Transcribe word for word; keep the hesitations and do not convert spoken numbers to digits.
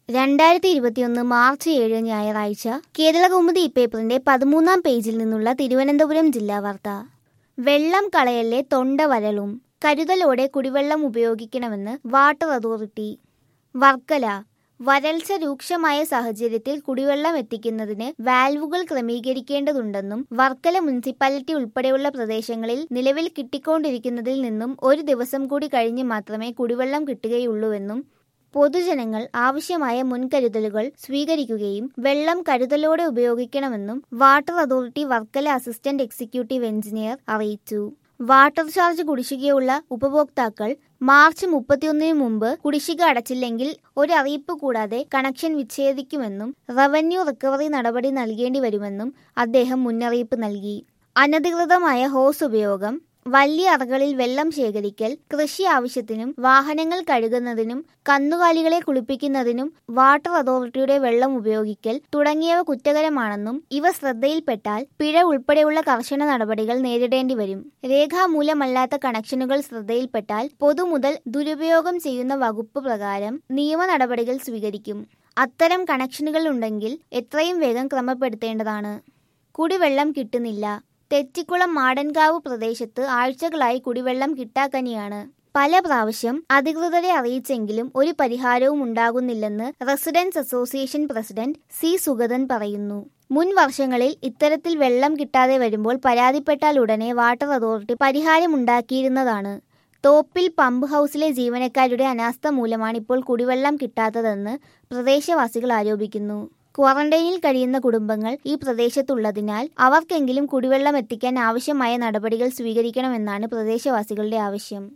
രണ്ടായിരത്തി ഇരുപത്തിയൊന്ന് മാർച്ച് ഏഴ് ഞായറാഴ്ച കേരളകൗമുദി പേപ്പറിന്റെ പതിമൂന്നാം പേജിൽ നിന്നുള്ള തിരുവനന്തപുരം ജില്ലാ വാർത്ത. വെള്ളം കളയല്ലേ, തൊണ്ട വരളും, കരുതലോടെ കുടിവെള്ളം ഉപയോഗിക്കണമെന്ന് വാട്ടർ അതോറിറ്റി. വർക്കല. വരൾച്ച രൂക്ഷമായ സാഹചര്യത്തിൽ കുടിവെള്ളം എത്തിക്കുന്നതിന് വാൽവുകൾ ക്രമീകരിക്കേണ്ടതുണ്ടെന്നും വർക്കല മുനിസിപ്പാലിറ്റി ഉൾപ്പെടെയുള്ള പ്രദേശങ്ങളിൽ നിലവിൽ കിട്ടിക്കൊണ്ടിരിക്കുന്നതിൽ നിന്നും ഒരു ദിവസം കൂടി കഴിഞ്ഞ് മാത്രമേ കുടിവെള്ളം കിട്ടുകയുള്ളൂവെന്നും പൊതുജനങ്ങൾ ആവശ്യമായ മുൻകരുതലുകൾ സ്വീകരിക്കുകയും വെള്ളം കരുതലോടെ ഉപയോഗിക്കണമെന്നും water authority Varkala assistant executive engineer അറിയിച്ചു. വാട്ടർ ചാർജ് കുടിശ്ശികയുള്ള ഉപഭോക്താക്കൾ മാർച്ച് മുപ്പത്തിയൊന്നിന് മുമ്പ് കുടിശ്ശിക അടച്ചില്ലെങ്കിൽ ഒരറിയിപ്പ് കൂടാതെ കണക്ഷൻ വിച്ഛേദിക്കുമെന്നും റവന്യൂ റിക്കവറി നടപടി നൽകേണ്ടി വരുമെന്നും അദ്ദേഹം മുന്നറിയിപ്പ് നൽകി. അനധികൃതമായ ഹോസ് ഉപയോഗം, വലിയ അറകളിൽ വെള്ളം ശേഖരിക്കൽ, കൃഷി ആവശ്യത്തിനും വാഹനങ്ങൾ കഴുകുന്നതിനും കന്നുകാലികളെ കുളിപ്പിക്കുന്നതിനും വാട്ടർ അതോറിറ്റിയുടെ വെള്ളം ഉപയോഗിക്കൽ തുടങ്ങിയവ കുറ്റകരമാണെന്നും ഇവ ശ്രദ്ധയിൽപ്പെട്ടാൽ പിഴ ഉൾപ്പെടെയുള്ള കർശന നടപടികൾ നേരിടേണ്ടി വരും. രേഖാമൂലമല്ലാത്ത കണക്ഷനുകൾ ശ്രദ്ധയിൽപ്പെട്ടാൽ പൊതുമുതൽ ദുരുപയോഗം ചെയ്യുന്ന വകുപ്പ് പ്രകാരം നിയമ നടപടികൾ സ്വീകരിക്കും. അത്തരം കണക്ഷനുകൾ ഉണ്ടെങ്കിൽ എത്രയും വേഗം ക്രമപ്പെടുത്തേണ്ടതാണ്. കുടിവെള്ളം കിട്ടുന്നില്ല. തെച്ചിക്കുളം മാടൻകാവ് പ്രദേശത്ത് ആഴ്ചകളായി കുടിവെള്ളം കിട്ടാക്കനിയാണ്. പല പ്രാവശ്യം അധികൃതരെ അറിയിച്ചെങ്കിലും ഒരു പരിഹാരവും ഉണ്ടാകുന്നില്ലെന്ന് residence association president C Sugathan പറയുന്നു. മുൻ വർഷങ്ങളിൽ ഇത്തരത്തിൽ വെള്ളം കിട്ടാതെ വരുമ്പോൾ പരാതിപ്പെട്ടാൽ ഉടനെ വാട്ടർ അതോറിറ്റി പരിഹാരമുണ്ടാക്കിയിരുന്നതാണ്. തോപ്പിൽ പമ്പ് ഹൗസിലെ ജീവനക്കാരുടെ അനാസ്ഥ മൂലമാണ് ഇപ്പോൾ കുടിവെള്ളം കിട്ടാത്തതെന്ന് പ്രദേശവാസികൾ ആരോപിക്കുന്നു. ക്വാറന്റൈനിൽ കഴിയുന്ന കുടുംബങ്ങൾ ഈ പ്രദേശത്തുള്ളതിനാൽ അവർക്കെങ്കിലും കുടിവെള്ളം എത്തിക്കാൻ ആവശ്യമായ നടപടികൾ സ്വീകരിക്കണമെന്നാണ് പ്രദേശവാസികളുടെ ആവശ്യം.